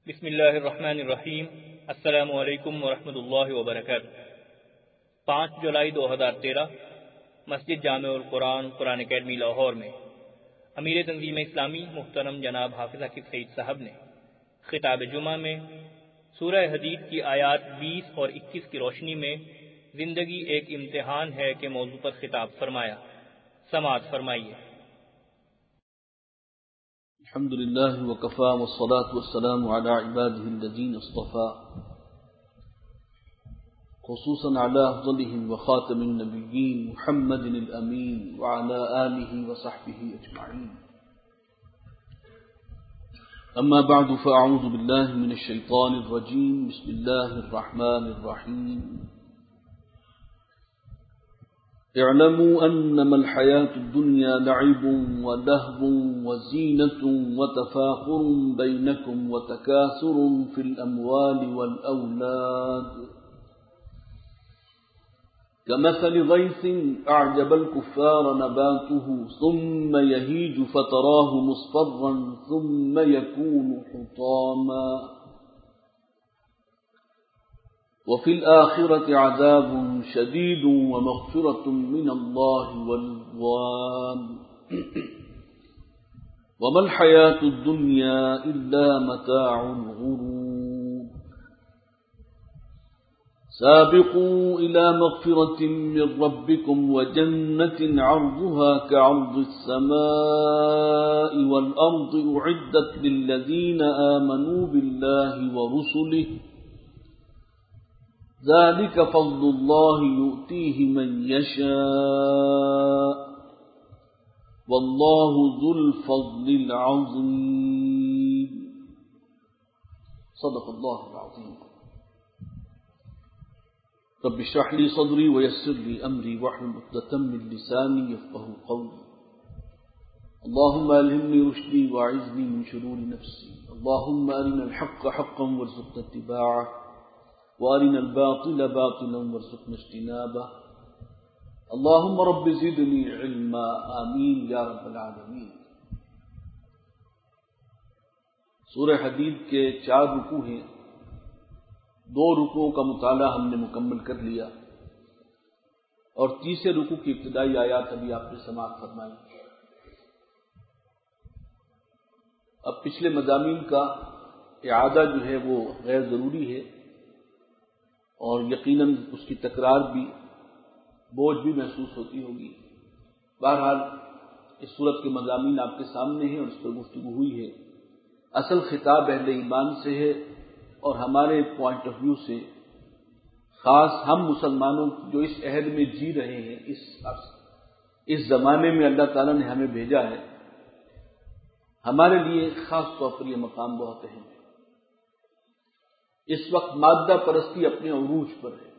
بسم اللہ الرحمن الرحیم۔ السلام علیکم ورحمۃ اللہ وبرکاتہ۔ 5 جولائی 2013 مسجد جامع القرآن قرآن اکیڈمی لاہور میں امیر تنظیم اسلامی محترم جناب حافظ عاقب سعید صاحب نے خطاب جمعہ میں سورہ حدید کی آیات 20 اور 21 کی روشنی میں زندگی ایک امتحان ہے کے موضوع پر خطاب فرمایا۔ سماعت فرمائیے۔ الحمد لله وكفى والصلاة والسلام على عباده الذين اصطفى، خصوصا على أفضلهم وخاتم النبيين محمد الأمين وعلى آله وصحبه أجمعين. أما بعد فأعوذ بالله من الشيطان الرجيم. بسم الله الرحمن الرحيم. اعلموا انما الحياة الدنيا لعب ولهو وزينة وتفاخر بينكم وتكاثر في الأموال والأولاد كمثل غيث أعجب الكفار نباته ثم يهيج فتراه مصفرا ثم يكون حطاما وفي الآخرة عذاب شديد ومغفرة من الله ورضوان وما الحياة الدنيا إلا متاع الغرور. سابقوا إلى مغفرة من ربكم وجنة عرضها كعرض السماء والأرض أعدت للذين آمنوا بالله ورسله ذلك فضل الله يؤتيه من يشاء والله ذو الفضل العظيم. صدق الله العظيم. رب اشرح لي صدري ويسر لي أمري واحلل عقدة من لساني يفقهوا قولي. اللهم ألهمني رشدي وأعذني من شرور نفسي. اللهم أرنا الحق حقا وارزقنا اتباعه وارنا الباطل باطلا وارزقنا اجتنابه. اللهم رب زدني علما. آمین یا رب العالمین. سورہ حدید کے 4 رکوع ہیں. 2 رکوعوں کا مطالعہ ہم نے مکمل کر لیا اور تیسرے رکوع کی ابتدائی آیات ابھی آپ نے سماعت فرمائی. اب پچھلے مضامین کا اعادہ جو ہے وہ غیر ضروری ہے اور یقیناً اس کی تکرار بھی بوجھ بھی محسوس ہوتی ہوگی. بہرحال اس صورت کے مضامین آپ کے سامنے ہیں اور اس پر گفتگو ہوئی ہے. اصل خطاب اہل ایمان سے ہے اور ہمارے پوائنٹ آف ویو سے خاص ہم مسلمانوں جو اس عہد میں جی رہے ہیں، اس زمانے میں اللہ تعالیٰ نے ہمیں بھیجا ہے، ہمارے لیے خاص طور پر یہ مقام بہت اہم ہے. اس وقت مادہ پرستی اپنے عروج پر ہے.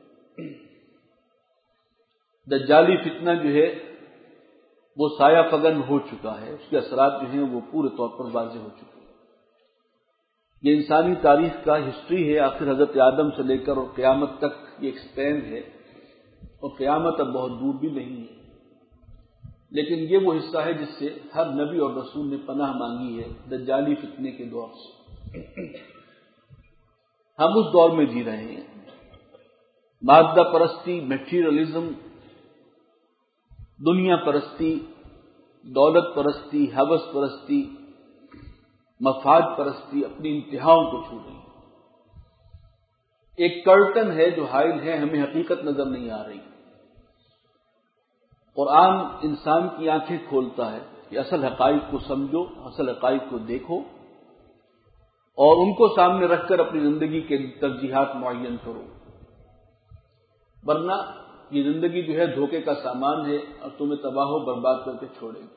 دجالی فتنہ جو ہے وہ سایہ فگن ہو چکا ہے، اس کے اثرات جو ہیں وہ پورے طور پر واضح ہو چکے ہیں. یہ انسانی تاریخ کا ہسٹری ہے. آخر حضرت آدم سے لے کر اور قیامت تک یہ ایکسپین ہے اور قیامت اب بہت دور بھی نہیں ہے. لیکن یہ وہ حصہ ہے جس سے ہر نبی اور رسول نے پناہ مانگی ہے، دجالی فتنے کے دور سے. ہم اس دور میں جی رہے ہیں. مادہ پرستی، میٹیریلزم، دنیا پرستی، دولت پرستی، ہوس پرستی، مفاد پرستی اپنی انتہاؤں کو چھو رہی ہے. ایک کرٹن ہے جو حائل ہے، ہمیں حقیقت نظر نہیں آ رہی. قرآن انسان کی آنکھیں کھولتا ہے کہ اصل حقائق کو سمجھو، اصل حقائق کو دیکھو اور ان کو سامنے رکھ کر اپنی زندگی کے ترجیحات معین کرو، ورنہ یہ زندگی جو ہے دھوکے کا سامان ہے اور تمہیں تباہ و برباد کر کے چھوڑے گی.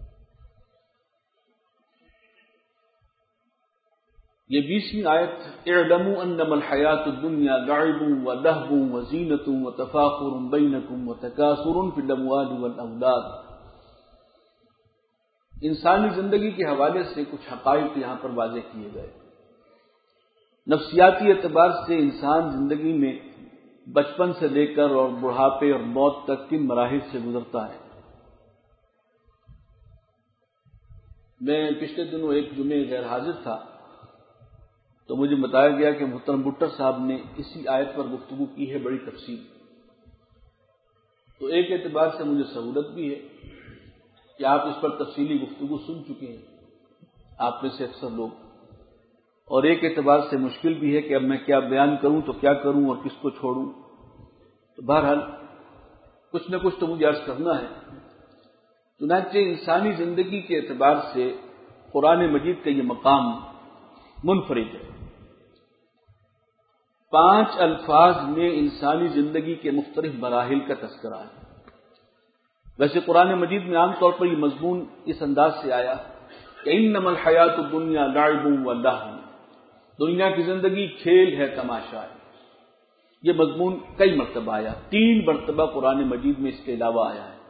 یہ 20ویں آیت اعلموا انما الحیاۃ الدنیا لعب ولہو وزینۃ وتفاخر بینکم وتکاثر فی الاموال والاولاد. انسانی زندگی کے حوالے سے کچھ حقائق یہاں پر واضح کیے گئے. نفسیاتی اعتبار سے انسان زندگی میں بچپن سے لے کر اور بڑھاپے اور موت تک کن مراحل سے گزرتا ہے. میں پچھلے دنوں ایک جمعے غیر حاضر تھا تو مجھے بتایا گیا کہ محترم بٹر صاحب نے اسی آیت پر گفتگو کی ہے بڑی تفصیل. تو ایک اعتبار سے مجھے سہولت بھی ہے کہ آپ اس پر تفصیلی گفتگو سن چکے ہیں آپ میں سے اکثر لوگ، اور ایک اعتبار سے مشکل بھی ہے کہ اب میں کیا بیان کروں تو کیا کروں اور کس کو چھوڑوں. تو بہرحال کچھ نہ کچھ تو مجھے عرض کرنا ہے. چنانچہ انسانی زندگی کے اعتبار سے قرآن مجید کا یہ مقام منفرد ہے. 5 الفاظ میں انسانی زندگی کے مختلف مراحل کا تذکرہ ہے. ویسے قرآن مجید میں عام طور پر یہ مضمون اس انداز سے آیا کہ انما الحیات الدنیا لعب و لہو، دنیا کی زندگی کھیل ہے، تماشا ہے. یہ مضمون کئی مرتبہ آیا، 3 مرتبہ قرآن مجید میں اس کے علاوہ آیا ہے.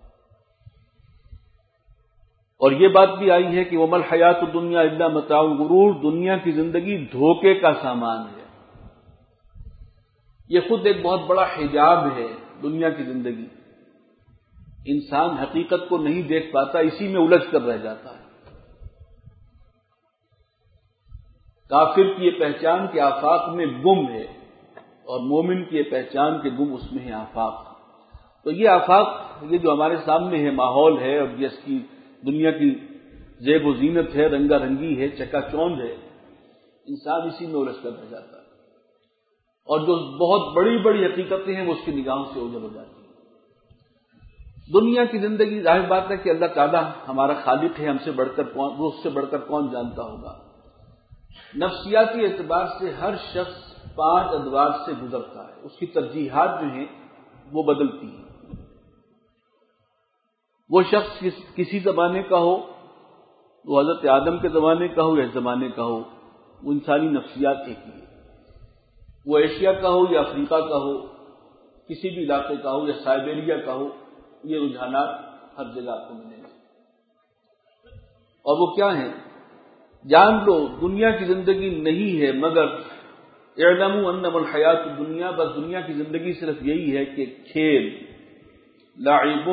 اور یہ بات بھی آئی ہے کہ وما الحیات الدنیا الا متاع الغرور، دنیا کی زندگی دھوکے کا سامان ہے. یہ خود ایک بہت بڑا حجاب ہے. دنیا کی زندگی، انسان حقیقت کو نہیں دیکھ پاتا، اسی میں الجھ کر رہ جاتا ہے. کافر کی یہ پہچان کہ آفاق میں گم ہے، اور مومن کی یہ پہچان کہ گم اس میں ہے آفاق. تو یہ آفاق، یہ جو ہمارے سامنے ہے ماحول ہے، اور جس کی دنیا کی زیب و زینت ہے، رنگا رنگی ہے، چکا چوند ہے، انسان اسی میں الجھ کر رہ جاتا ہے. اور جو بہت بڑی بڑی حقیقتیں ہیں وہ اس کی نگاہوں سے اوجھل ہو جاتی ہیں. دنیا کی زندگی، ظاہر بات ہے کہ اللہ تعالیٰ ہمارا خالق ہے، ہم سے بڑھ کر کون، وہ اس سے بڑھ کر کون جانتا ہوگا. نفسیاتی اعتبار سے ہر شخص 5 ادوار سے گزرتا ہے. اس کی ترجیحات جو ہیں وہ بدلتی ہیں. وہ شخص کسی زمانے کا ہو، وہ حضرت آدم کے زمانے کا ہو یا اس زمانے کا ہو، وہ انسانی نفسیات ایک ہی ہے. وہ ایشیا کا ہو یا افریقہ کا ہو، کسی بھی علاقے کا ہو یا سائبیریا کا ہو، یہ رجحانات ہر جگہ آپ کو ملیں گے. اور وہ کیا ہیں؟ جان لو دنیا کی زندگی نہیں ہے مگر اعلموا انما الحیات الدنیا، بس دنیا کی زندگی صرف یہی ہے کہ کھیل، لعب.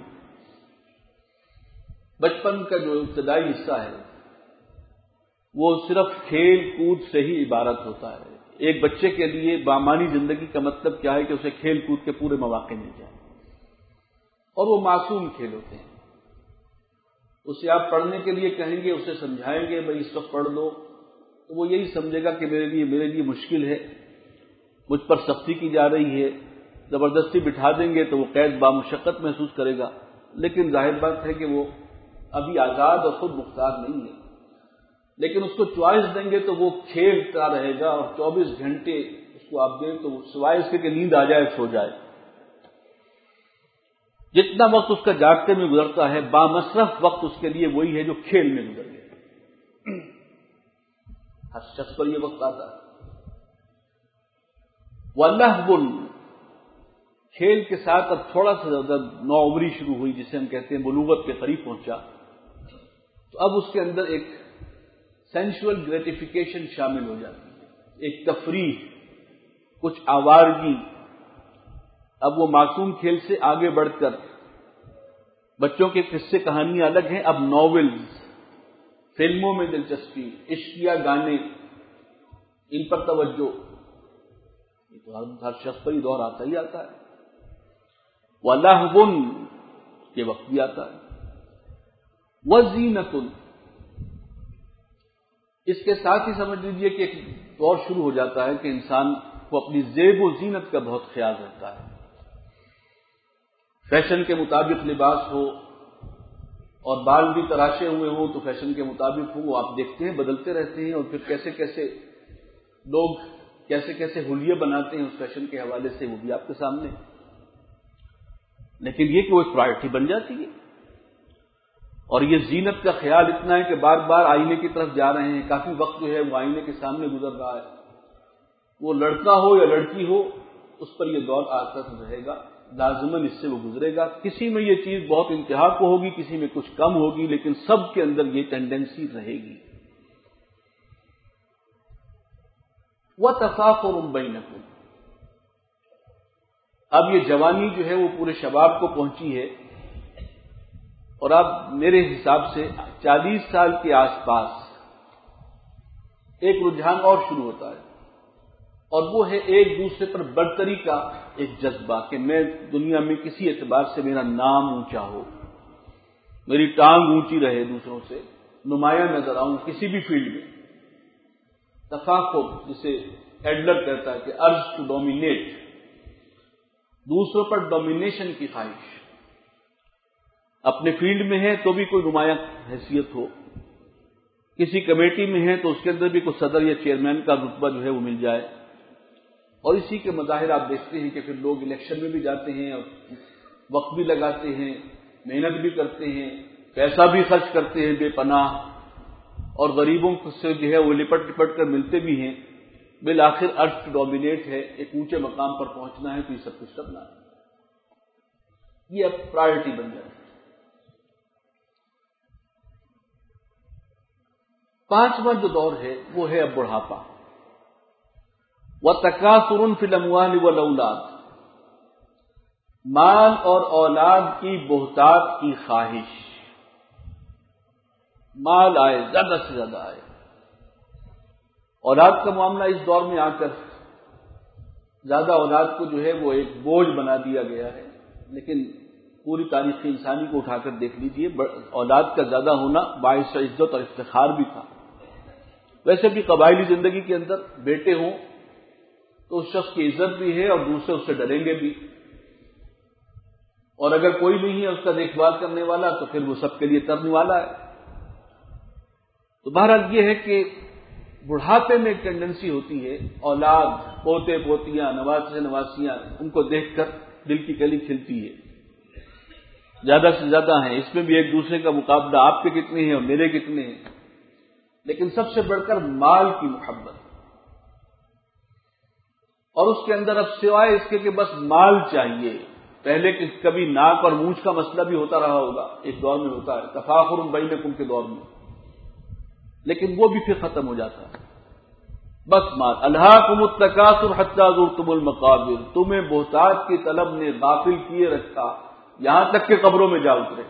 بچپن کا جو ابتدائی حصہ ہے وہ صرف کھیل کود سے ہی عبارت ہوتا ہے. ایک بچے کے لیے بامانی زندگی کا مطلب کیا ہے کہ اسے کھیل کود کے پورے مواقع مل جائیں، اور وہ معصوم کھیل ہوتے ہیں. اسے آپ پڑھنے کے لیے کہیں گے، اسے سمجھائیں گے بھائی اس وقت پڑھ لو، تو وہ یہی سمجھے گا کہ میرے لیے مشکل ہے، مجھ پر سختی کی جا رہی ہے. زبردستی بٹھا دیں گے تو وہ قید بامشقت محسوس کرے گا. لیکن ظاہر بات ہے کہ وہ ابھی آزاد اور خود مختار نہیں ہے. لیکن اس کو چوائس دیں گے تو وہ کھیلتا رہے گا، اور 24 گھنٹے اس کو آپ دیں تو سوائے اس کے کہ نیند آ جائے سو جائے. جتنا وقت اس کا جاگتے میں گزرتا ہے، بامصرف وقت اس کے لیے وہی ہے جو کھیل میں گزر گیا. ہر شخص پر یہ وقت آتا ہے. وَلَهْوٌ، کھیل کے ساتھ اب تھوڑا سا زیادہ نوعمری شروع ہوئی، جسے ہم کہتے ہیں بلوغت کے قریب پہنچا، تو اب اس کے اندر ایک سینشول گریٹیفیکیشن شامل ہو جاتی ہے، ایک تفریح، کچھ آوارگی. اب وہ معصوم کھیل سے آگے بڑھ کر بچوں کے قصے کہانیاں الگ ہیں، اب ناولز، فلموں میں دلچسپی، عشقیہ گانے، ان پر توجہ. یہ تو ہر شخص پر ہی دور آتا ہی آتا ہے. وَلَهْوٌ، یہ وقت بھی آتا ہے. وَزِینَةٌ، اس کے ساتھ ہی سمجھ لیجئے کہ ایک دور شروع ہو جاتا ہے کہ انسان کو اپنی زیب و زینت کا بہت خیال رہتا ہے. فیشن کے مطابق لباس ہو، اور بال بھی تراشے ہوئے ہوں تو فیشن کے مطابق ہوں. وہ آپ دیکھتے ہیں بدلتے رہتے ہیں، اور پھر کیسے کیسے لوگ کیسے کیسے حلیے بناتے ہیں اس فیشن کے حوالے سے، وہ بھی آپ کے سامنے. لیکن یہ کہ وہ ایک پرائرٹی بن جاتی ہے. اور یہ زینت کا خیال اتنا ہے کہ بار بار آئینے کی طرف جا رہے ہیں، کافی وقت جو ہے وہ آئینے کے سامنے گزر رہا ہے. وہ لڑکا ہو یا لڑکی ہو، اس پر یہ دور آتا رہے گا، لازماً اس سے وہ گزرے گا. کسی میں یہ چیز بہت انتہا کو ہوگی، کسی میں کچھ کم ہوگی، لیکن سب کے اندر یہ ٹینڈنسی رہے گی. وَتَفَاخُرٌ بَيْنَكُمْ، اب یہ جوانی جو ہے وہ پورے شباب کو پہنچی ہے، اور اب میرے حساب سے 40 سال کے آس پاس ایک رجحان اور شروع ہوتا ہے، اور وہ ہے ایک دوسرے پر برتری کا ایک جذبہ کہ میں دنیا میں کسی اعتبار سے میرا نام اونچا ہو، میری ٹانگ اونچی رہے، دوسروں سے نمایاں نظر آؤں کسی بھی فیلڈ میں۔ تفاخر جسے ایڈلر کہتا ہے کہ ارج ٹو ڈومینیٹ، دوسروں پر ڈومینیشن کی خواہش، اپنے فیلڈ میں ہے تو بھی کوئی نمایاں حیثیت ہو، کسی کمیٹی میں ہے تو اس کے اندر بھی کوئی صدر یا چیئرمین کا رتبہ جو ہے وہ مل جائے، اور اسی کے مظاہر آپ دیکھتے ہیں کہ پھر لوگ الیکشن میں بھی جاتے ہیں اور وقت بھی لگاتے ہیں، محنت بھی کرتے ہیں، پیسہ بھی خرچ کرتے ہیں بے پناہ، اور غریبوں سے جو ہے وہ لپٹ کر ملتے بھی ہیں، بالآخر ارتھ ڈومینیٹ ہے، ایک اونچے مقام پر پہنچنا ہے تو یہ سب کچھ کرنا ہے، یہ اب پرائرٹی بن جائے۔ پانچواں جو دور ہے وہ ہے اب بڑھاپا، وَتَكَاثُرٌ فِي الْأَمْوَالِ وَالْأَوْلَادِ، مال اور اولاد کی بہتات کی خواہش، مال آئے، زیادہ سے زیادہ آئے۔ اولاد کا معاملہ اس دور میں آ کر زیادہ اولاد کو جو ہے وہ ایک بوجھ بنا دیا گیا ہے، لیکن پوری تاریخ انسانی کو اٹھا کر دیکھ لیجئے، اولاد کا زیادہ ہونا باعث عزت اور افتخار بھی تھا۔ ویسے بھی قبائلی زندگی کے اندر بیٹے ہوں تو اس شخص کی عزت بھی ہے اور دوسرے اس سے ڈریں گے بھی، اور اگر کوئی نہیں ہے اس کا دیکھ بھال کرنے والا تو پھر وہ سب کے لیے ترنے والا ہے۔ تو بہرحال یہ ہے کہ بڑھاپے میں ایک ٹینڈنسی ہوتی ہے، اولاد، پوتے پوتیاں، نواسے نواسیاں، ان کو دیکھ کر دل کی کلی کھلتی ہے، زیادہ سے زیادہ ہیں، اس میں بھی ایک دوسرے کا مقابلہ، آپ کے کتنے ہیں اور میرے کتنے ہیں، لیکن سب سے بڑھ کر مال کی محبت، اور اس کے اندر اب سوائے اس کے کہ بس مال چاہیے، پہلے کبھی ناک اور مونچھ کا مسئلہ بھی ہوتا رہا ہوگا، ایک دور میں ہوتا ہے، تفاخر بینکم کے دور میں، لیکن وہ بھی پھر ختم ہو جاتا ہے، بس مال۔ الہاکم التکاثر حتی زرتم المقابر، تمہیں بہتات کی طلب نے غافل کیے رکھا یہاں تک کہ قبروں میں جا اترے۔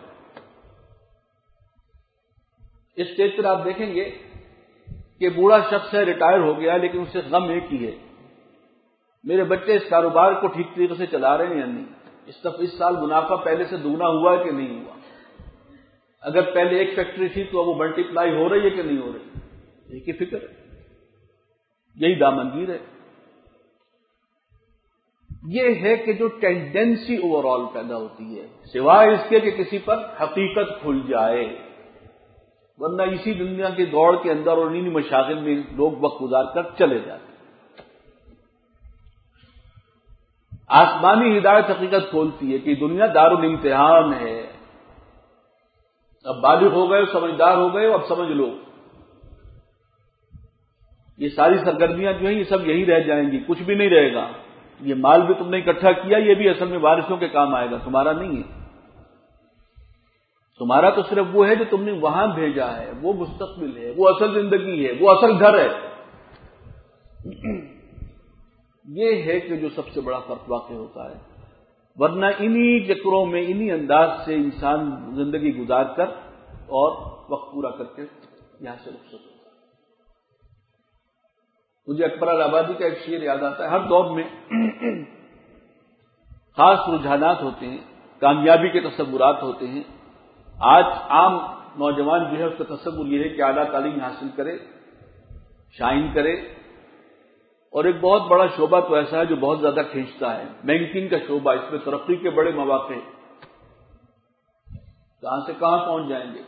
اس اسٹیج پر آپ دیکھیں گے کہ بوڑھا شخص ہے، ریٹائر ہو گیا، لیکن اسے غم ایک ہی ہے، میرے بچے اس کاروبار کو ٹھیک طریقے سے چلا رہے ہیں یا نہیں، اس سال منافع پہلے سے دگنا ہوا ہے کہ نہیں ہوا، اگر پہلے ایک فیکٹری تھی تو اب وہ ملٹی پلائی ہو رہی ہے کہ نہیں ہو رہی، ایک ہی فکر ہے، یہی دامنگیر ہے۔ یہ ہے کہ جو ٹینڈنسی اوور آل پیدا ہوتی ہے، سوائے اس کے کہ کسی پر حقیقت کھل جائے، ورنہ اسی دنیا کی دوڑ کے اندر اور انہی مشاغل میں لوگ وقت گزار کر چلے جاتے ہیں۔ آسمانی ہدایت حقیقت کھولتی ہے کہ دنیا دارالامتحان ہے، اب بالغ ہو گئے، سمجھدار ہو گئے، اب سمجھ لو یہ ساری سرگرمیاں جو ہیں یہ سب یہی رہ جائیں گی، کچھ بھی نہیں رہے گا، یہ مال بھی تم نے اکٹھا کیا، یہ بھی اصل میں وارثوں کے کام آئے گا، تمہارا نہیں ہے، تمہارا تو صرف وہ ہے جو تم نے وہاں بھیجا ہے، وہ مستقبل ہے، وہ اصل زندگی ہے، وہ اصل گھر ہے۔ یہ ہے کہ جو سب سے بڑا فرق واقع ہوتا ہے، ورنہ انہی چکروں میں انہی انداز سے انسان زندگی گزار کر اور وقت پورا کر کے یہاں سے رخصت ہوتا ہے۔ مجھے اکبر آبادی کا ایک شعر یاد آتا ہے، ہر دور میں خاص رجحانات ہوتے ہیں، کامیابی کے تصورات ہوتے ہیں۔ آج عام نوجوان جو ہے اس کا تصور یہ ہے کہ اعلیٰ تعلیم حاصل کرے، شائن کرے، اور ایک بہت بڑا شعبہ تو ایسا ہے جو بہت زیادہ کھینچتا ہے، بینکنگ کا شعبہ، اس میں ترقی کے بڑے مواقع، کہاں سے کہاں پہنچ جائیں گے۔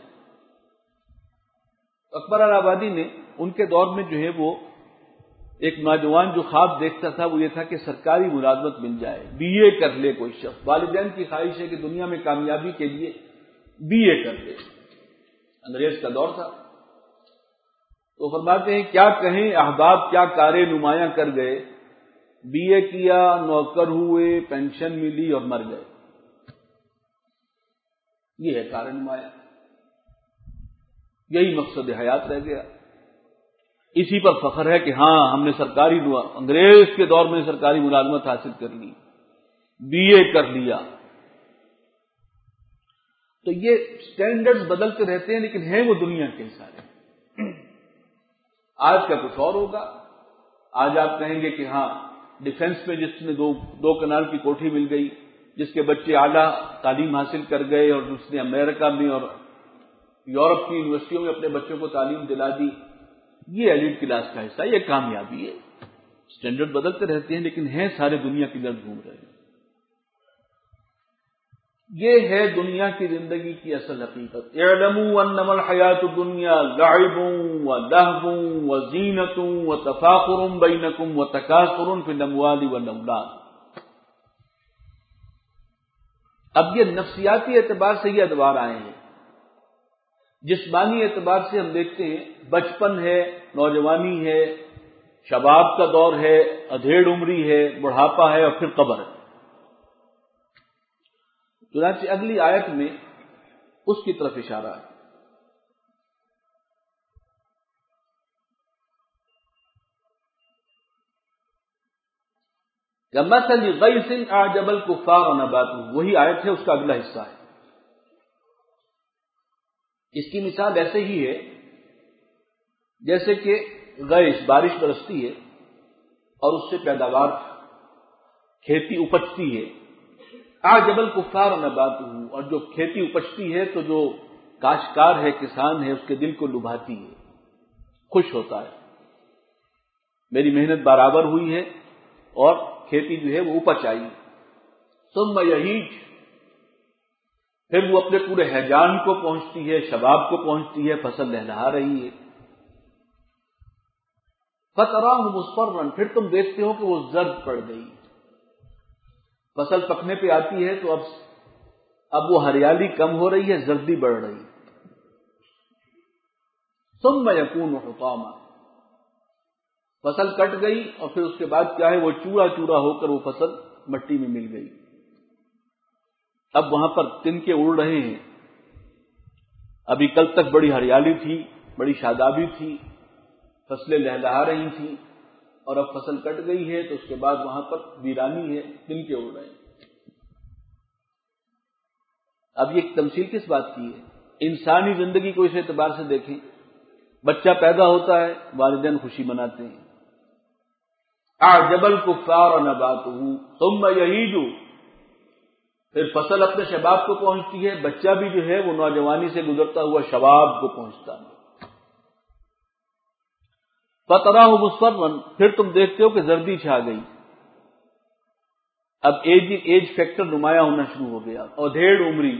اکبر آبادی نے ان کے دور میں جو ہے وہ ایک نوجوان جو خواب دیکھتا تھا وہ یہ تھا کہ سرکاری ملازمت مل جائے، بی اے کر لے کوئی شخص، والدین کی خواہش ہے کہ دنیا میں کامیابی کے لیے بی اے کر لے، انگریز کا دور تھا۔ تو فرماتے ہیں کیا کہیں احباب کیا کارے نمایاں کر گئے، بی اے کیا، نوکر ہوئے، پینشن ملی اور مر گئے، یہ ہے کار نمایاں، یہی مقصد حیات رہ گیا۔ اسی پر فخر ہے کہ ہاں ہم نے سرکاری انگریز کے دور میں سرکاری ملازمت حاصل کر لی، بی اے کر لیا۔ تو یہ سٹینڈرڈز بدلتے رہتے ہیں لیکن ہیں وہ دنیا کے سارے۔ آج کا کچھ اور ہوگا. آج آپ کہیں گے کہ ہاں ڈیفنس میں جس نے دو کنال کی کوٹھی مل گئی، جس کے بچے اعلیٰ تعلیم حاصل کر گئے اور جس نے امریکہ میں اور یورپ کی یونیورسٹیوں میں اپنے بچوں کو تعلیم دلا دی، یہ ایلیٹ کلاس کا حصہ، یہ کامیابی ہے. اسٹینڈرڈ بدلتے رہتے ہیں لیکن ہیں سارے دنیا کی گرد گھوم رہے ہیں. یہ ہے دنیا کی زندگی کی اصل حقیقت. اعلموا انما الحیات الدنیا لعب ولہو وزینۃ وتفاخر بینکم وتکاثر فی الاموال والاولاد. اب یہ نفسیاتی اعتبار سے یہ ادوار آئے ہیں. جسمانی اعتبار سے ہم دیکھتے ہیں بچپن ہے، نوجوانی ہے، شباب کا دور ہے، ادھیڑ عمری ہے، بڑھاپا ہے اور پھر قبر ہے. چنانچہ اگلی آیت میں اس کی طرف اشارہ ہے. کمثل غیث اعجب الکفار نباتہ، وہی آیت ہے، اس کا اگلا حصہ ہے. اس کی مثال ایسے ہی ہے جیسے کہ غیث، بارش برستی ہے اور اس سے پیداوار کھیتی اپجتی ہے. اعجب الکفار نباتہ، اور جو کھیتی اپجتی ہے تو جو کاشتکار ہے، کسان ہے، اس کے دل کو لبھاتی ہے، خوش ہوتا ہے. میری محنت برابر ہوئی ہے اور کھیتی جو ہے وہ اپج آئی. ثم یہیج، پھر وہ اپنے پورے ہیجان کو پہنچتی ہے، شباب کو پہنچتی ہے، فصل لہلہا رہی ہے. فتراہ مصفرا، پھر تم دیکھتے ہو کہ وہ زرد پڑ گئی. فصل پکنے پہ آتی ہے تو اب وہ ہریالی کم ہو رہی ہے، زردی بڑھ رہی. ثم یکون حطاما، فصل کٹ گئی اور پھر اس کے بعد کیا ہے، وہ چورا چورا ہو کر وہ فصل مٹی میں مل گئی. اب وہاں پر تنکے اڑ رہے ہیں. ابھی کل تک بڑی ہریالی تھی، بڑی شادابی تھی، فصلیں لہلہا رہی تھیں، اور اب فصل کٹ گئی ہے تو اس کے بعد وہاں پر ویرانی ہے، تنکے اڑ رہے ہیں. اب یہ تمثیل کس بات کی ہے؟ انسانی زندگی کو اس اعتبار سے دیکھیں. بچہ پیدا ہوتا ہے، والدین خوشی مناتے ہیں. اعجب الکفار نباتہ ثم یہیج، پھر فصل اپنے شباب کو پہنچتی ہے، بچہ بھی جو ہے وہ نوجوانی سے گزرتا ہوا شباب کو پہنچتا ہے. فتراہ مصفرا، پھر تم دیکھتے ہو کہ زردی چھا گئی. اب ایج فیکٹر نمایاں ہونا شروع ہو گیا، اور ڈھیڑ عمری،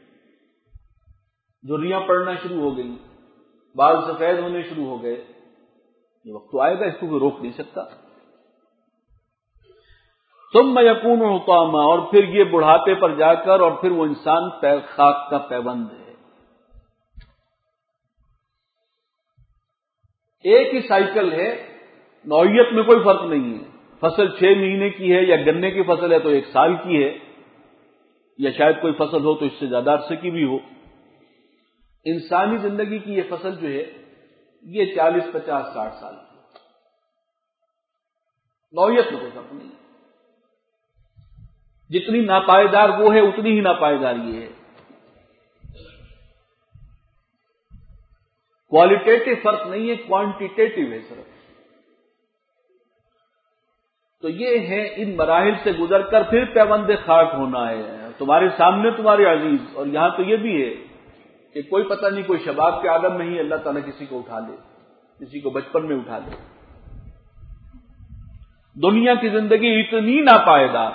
جھریاں پڑنا شروع ہو گئی، بال سفید ہونے شروع ہو گئے. یہ وقت تو آئے گا، اس کو کوئی روک نہیں سکتا. ثم یکون حطاما، اور پھر یہ بڑھاپے پر جا کر اور پھر وہ انسان خاک کا پیوند ہے. ایک ہی سائیکل ہے، نوعیت میں کوئی فرق نہیں ہے. فصل 6 مہینے کی ہے یا گنے کی فصل ہے تو 1 سال کی ہے، یا شاید کوئی فصل ہو تو اس سے زیادہ عرصے کی بھی ہو. انسانی زندگی کی یہ فصل جو ہے یہ 40، 50، 60 سال کی. نوعیت میں کوئی فرق نہیں. جتنی ناپائیدار وہ ہے اتنی ہی ناپائیدار یہ ہے. کوالٹیٹیو فرق نہیں ہے، کوانٹیٹیو ہے صرف. تو یہ ہے ان مراحل سے گزر کر پھر پیوند خاک ہونا ہے. تمہارے سامنے تمہارے عزیز. اور یہاں تو یہ بھی ہے کہ کوئی پتہ نہیں، کوئی شباب کے عالم میں ہی اللہ تعالیٰ کسی کو اٹھا لے، کسی کو بچپن میں اٹھا لے. دنیا کی زندگی اتنی ناپائیدار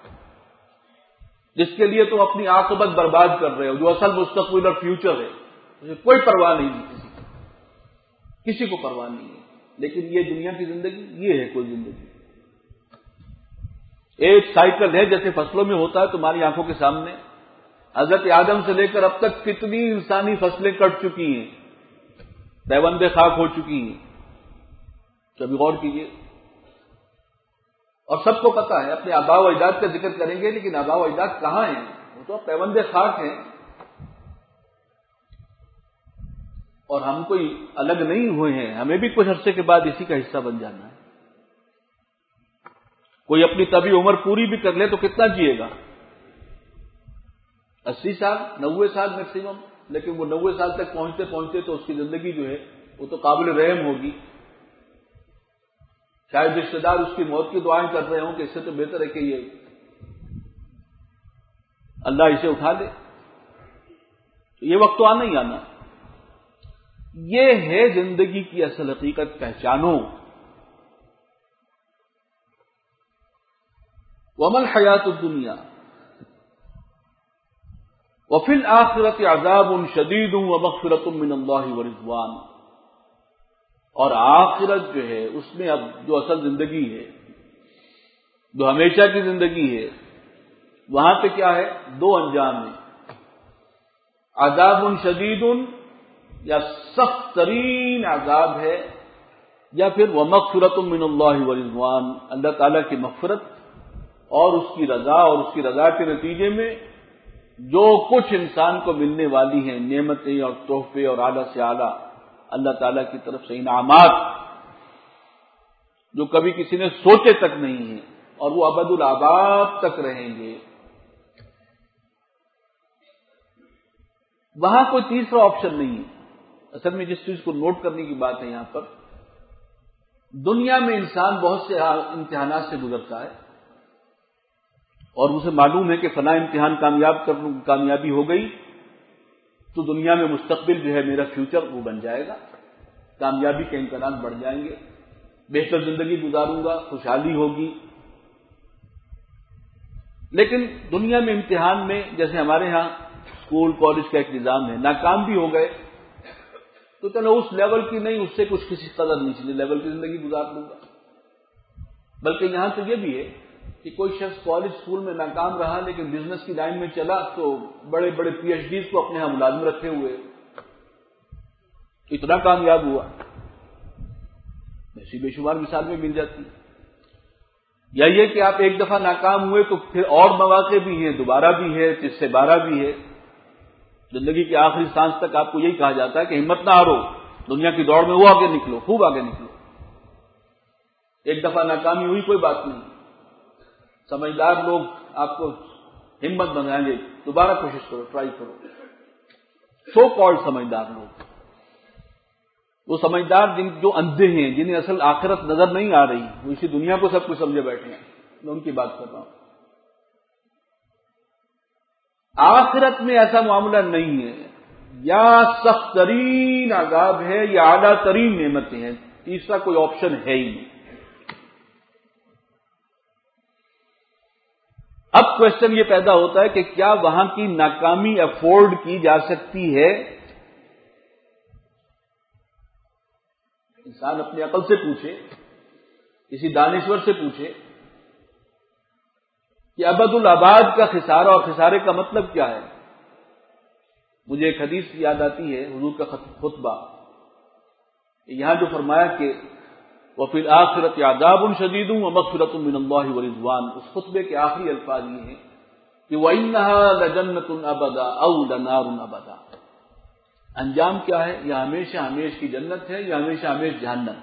جس کے لیے تم اپنی عاقبت برباد کر رہے ہو، جو اصل مستقبل اور فیوچر ہے، اسے کوئی پرواہ نہیں، کسی کو پرواہ نہیں ہے. لیکن یہ دنیا کی زندگی، یہ ہے کوئی زندگی. ایک سائیکل ہے جیسے فصلوں میں ہوتا ہے تمہاری آنکھوں کے سامنے. حضرت آدم سے لے کر اب تک کتنی انسانی فصلیں کٹ چکی ہیں، پیوند خاک ہو چکی ہیں. کبھی غور کیجیے. اور سب کو پتا ہے، اپنے آباء و اجداد کا ذکر کریں گے لیکن آباء و اجداد کہاں ہیں؟ وہ تو پیوند خاک ہیں. اور ہم کوئی الگ نہیں ہوئے ہیں، ہمیں بھی کچھ عرصے کے بعد اسی کا حصہ بن جانا ہے. کوئی اپنی طبی عمر پوری بھی کر لے تو کتنا جیے گا؟ 80 سال، 90 سال میکسیمم. لیکن وہ 90 سال تک پہنچتے پہنچتے تو اس کی زندگی جو ہے وہ تو قابل رحم ہوگی. شاید رشتے دار اس کی موت کی دعائیں کر رہے ہوں کہ اس سے تو بہتر ہے کہ یہ اللہ اسے اٹھا لے. تو یہ وقت تو آنا ہی آنا. یہ ہے زندگی کی اصل حقیقت. پہچانو. وَمَا الْحَيَاةُ الدُّنْيَا وَفِي الْآخِرَةِ عَذَابٌ شَدِيدٌ وَمَغْفِرَةٌ مِّنَ اللَّهِ وَرِضْوَانٌ. اور آخرت جو ہے اس میں اب جو اصل زندگی ہے، جو ہمیشہ کی زندگی ہے، وہاں پہ کیا ہے؟ دو انجام ہیں. عذاب شدید یا سخت ترین عذاب ہے، یا پھر ومغفرۃ من اللہ ورضوان، اللہ تعالیٰ کی مغفرت اور اس کی رضا، اور اس کی رضا کے نتیجے میں جو کچھ انسان کو ملنے والی ہیں نعمتیں اور تحفے اور اعلیٰ سے اعلیٰ اللہ تعالیٰ کی طرف سے انعامات جو کبھی کسی نے سوچے تک نہیں ہیں، اور وہ ابد الآباد تک رہیں گے. وہاں کوئی تیسرا آپشن نہیں ہے. اصل میں جس چیز کو نوٹ کرنے کی بات ہے یہاں پر، دنیا میں انسان بہت سے امتحانات سے گزرتا ہے اور اسے معلوم ہے کہ فلاں امتحان کامیابی ہو گئی تو دنیا میں مستقبل جو ہے میرا فیوچر وہ بن جائے گا، کامیابی کے امکانات بڑھ جائیں گے، بہتر زندگی گزاروں گا، خوشحالی ہوگی. لیکن دنیا میں امتحان میں جیسے ہمارے ہاں اسکول کالج کا ایک نظام ہے، ناکام بھی ہو گئے تو چلو اس لیول کی نہیں، اس سے کچھ کسی قدر نچلے لیول کی زندگی گزار لوں گا. بلکہ یہاں تو یہ بھی ہے کہ کوئی شخص کالج اسکول میں ناکام رہا لیکن بزنس کی لائن میں چلا تو بڑے بڑے پی ایچ ڈیز کو اپنے ہاں ملازم رکھے ہوئے، اتنا کامیاب ہوا. ایسی بے شمار مثال میں مل جاتی ہے. یا یہ کہ آپ ایک دفعہ ناکام ہوئے تو پھر اور مواقع بھی ہیں، دوبارہ بھی ہے، 30 سے 12 بھی ہے. زندگی کے آخری سانس تک آپ کو یہی کہا جاتا ہے کہ ہمت نہ ہارو، دنیا کی دوڑ میں وہ آگے نکلو، خوب آگے نکلو. ایک دفعہ ناکامی ہوئی کوئی بات نہیں، سمجھدار لوگ آپ کو ہمت بنائیں گے، دوبارہ کوشش کرو، ٹرائی کرو. سو کالڈ سمجھدار لوگ، وہ سمجھدار جو اندھے ہیں، جنہیں اصل آخرت نظر نہیں آ رہی، وہ اسی دنیا کو سب کچھ سمجھے بیٹھے ہیں، میں ان کی بات کر رہا ہوں. آخرت میں ایسا معاملہ نہیں ہے. یا سخت ترین عذاب ہے یا اعلیٰ ترین نعمتیں ہیں، تیسرا کوئی آپشن ہے ہی نہیں. اب کوشچن یہ پیدا ہوتا ہے کہ کیا وہاں کی ناکامی افورڈ کی جا سکتی ہے؟ انسان اپنی عقل سے پوچھے، کسی دانشور سے پوچھے کہ ابد الآباد کا خسارہ اور خسارے کا مطلب کیا ہے. مجھے ایک حدیث یاد آتی ہے، حضور کا خطبہ. یہاں جو فرمایا کہ وَفِي الْآخِرَةِ عَذَابٌ شَدِيدٌ وَمَغْفِرَةٌ مِّنَ اللَّهِ وَرِضْوَانٌ. اس خطبے کے آخری الفاظ یہ ہیں کہ وَإِنَّهَا لَجَنَّةٌ أَبَدًا أَوْ لَنَارٌ أَبَدًا. انجام کیا ہے؟ یا ہمیشہ ہمیش کی جنت ہے یا ہمیشہ ہمیش جہنم.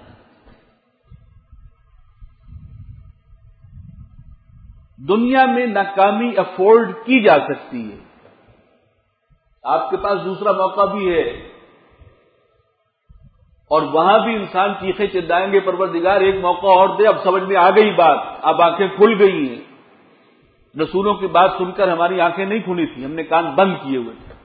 دنیا میں ناکامی افورڈ کی جا سکتی ہے، آپ کے پاس دوسرا موقع بھی ہے، اور وہاں بھی انسان چیخے چلائیں گے پروردگار ایک موقع اور دے. اب سمجھ میں آ گئی بات، اب آنکھیں کھل گئی ہیں. رسولوں کی بات سن کر ہماری آنکھیں نہیں کھلی تھی، ہم نے کان بند کیے ہوئے تھے.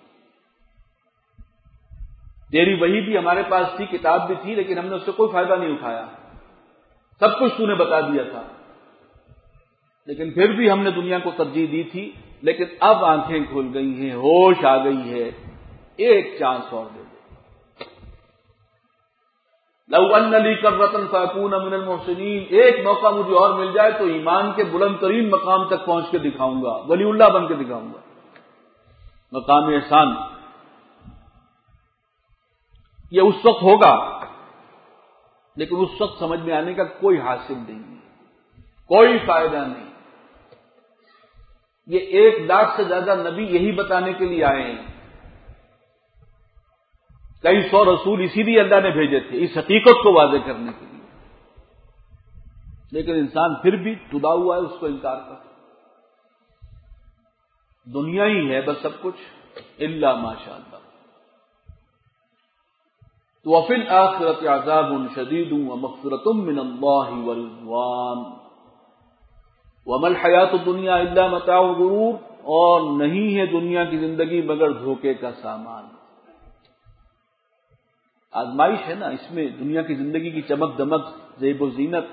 تیری وحی بھی ہمارے پاس تھی، کتاب بھی تھی، لیکن ہم نے اس سے کوئی فائدہ نہیں اٹھایا. سب کچھ تو نے بتا دیا تھا، لیکن پھر بھی ہم نے دنیا کو ترجیح دی تھی. لیکن اب آنکھیں کھل گئی ہیں، ہوش آ گئی ہے، ایک چانس اور دے دے. لو ان لی کرۃ فاکون من المحسنین. ایک موقع مجھے اور مل جائے تو ایمان کے بلند ترین مقام تک پہنچ کے دکھاؤں گا، ولی اللہ بن کے دکھاؤں گا، مقام احسان. یہ اس وقت ہوگا، لیکن اس وقت سمجھ میں آنے کا کوئی حاصل نہیں ہے، کوئی فائدہ نہیں. یہ 1,00,000 سے زیادہ نبی یہی بتانے کے لیے آئے ہیں. کئی سو رسول اسی لیے اللہ نے بھیجے تھے، اس حقیقت کو واضح کرنے کے لیے. لیکن انسان پھر بھی ٹوٹا ہوا ہے، اس کو انکار کر. دنیا ہی ہے بس سب کچھ، الا ماشاء اللہ. تو وفی الآخرۃ عذاب شدید ومغفرۃ من اللہ ورضوان وما الحیاۃ الدنیا الا متاع الغرور، اور نہیں ہے دنیا کی زندگی مگر دھوکے کا سامان۔ آزمائش ہے نا، اس میں دنیا کی زندگی کی چمک دمک، زیب و زینت،